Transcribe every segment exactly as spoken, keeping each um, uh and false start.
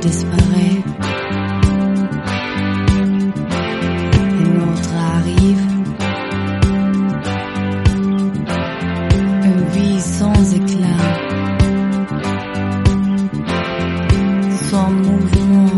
disparaît. Un autre arrive. Une vie sans éclat, sans mouvement.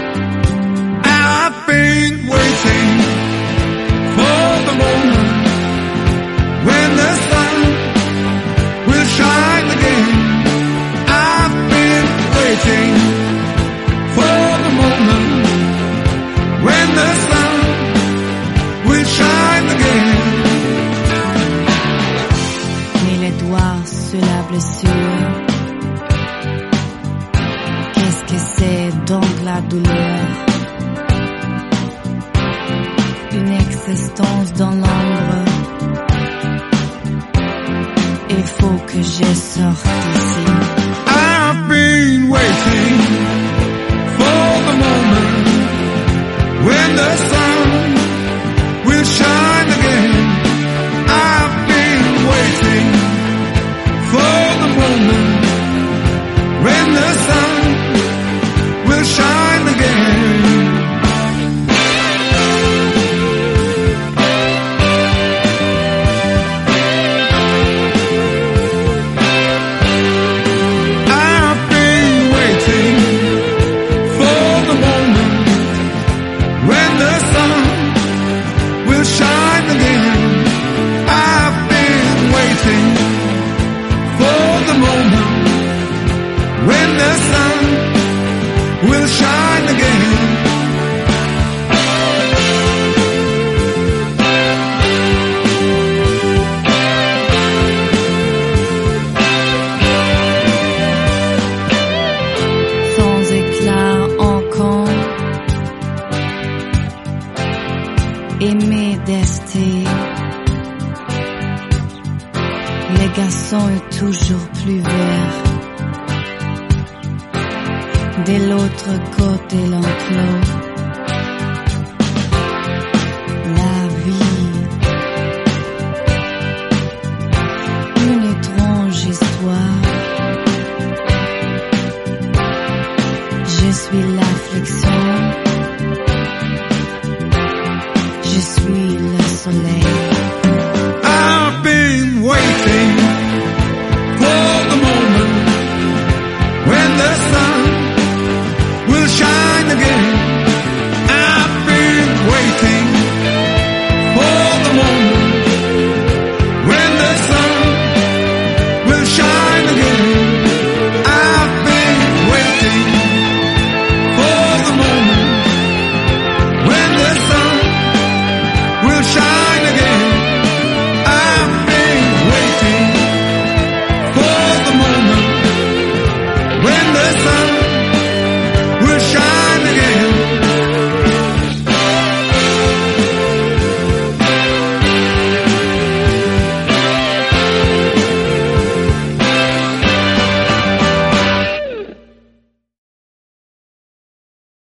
I've been waiting for the moment when the sun will shine again. I've been waiting for the moment when the sun will shine again. Mais les doigts sur la blessure, qu'est-ce que c'est donc la douleur? Une existence dans l'ombre. Il faut que je sorte d'ici. I've been waiting for the moment when the sun will shine again. I've been waiting for the moment when the sun will shine again. Shine again. I've been waiting for the moment when the sun will shine again. Sans éclat encore, aimer d'ester. Les garçons est toujours plus vert. De l'autre côté l'enclos.